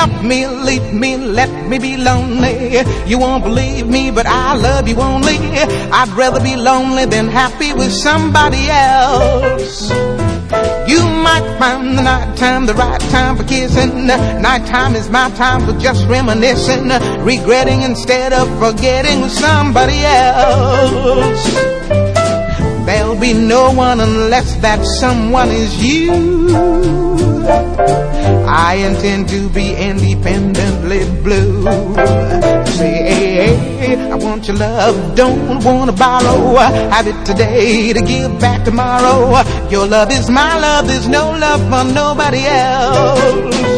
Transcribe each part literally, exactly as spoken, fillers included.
love me, leave me, let me be lonely. You won't believe me, but I love you only. I'd rather be lonely than happy with somebody else. You might find the night time the right time for kissing. Nighttime is my time for just reminiscing, regretting instead of forgetting with somebody else. There'll be no one unless that someone is you. I intend to be independently blue. Say, hey, hey, I want your love, don't want to borrow. Have it today to give back tomorrow. Your love is my love, there's no love for nobody else.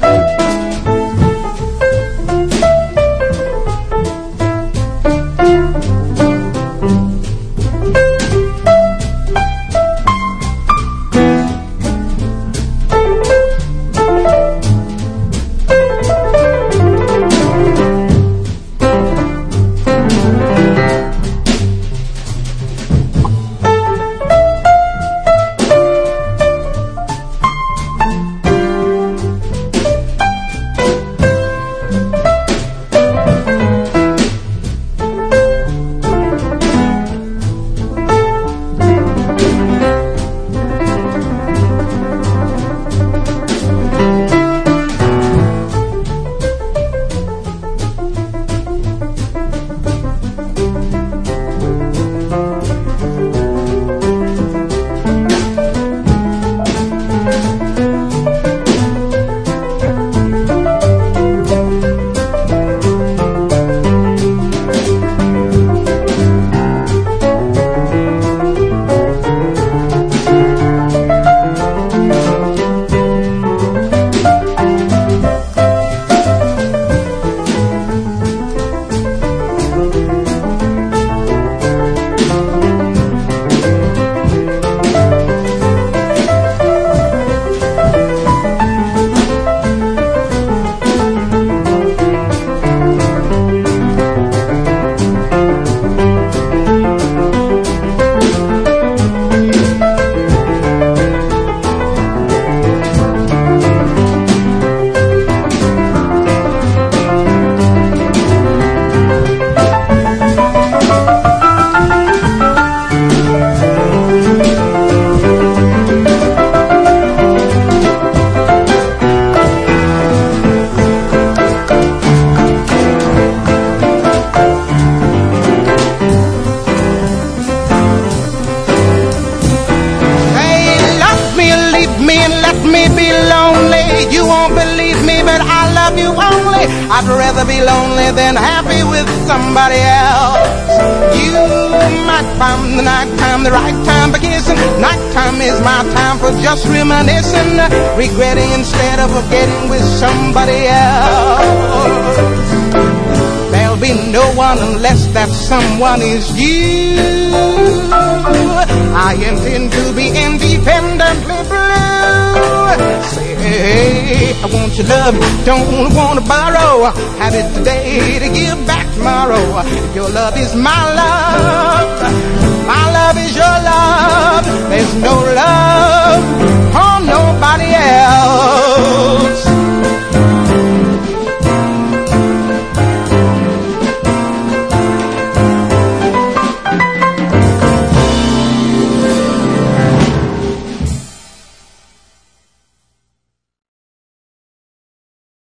I'd rather be lonely than happy with somebody else. You might find the nighttime the right time for kissing. Nighttime is my time for just reminiscing, regretting instead of forgetting with somebody else. There'll be no one unless that someone is you. I intend to be independently blue. Say, hey, I want your love, don't want to borrow. Have it today to give back tomorrow. Your love is my love, my love is your love.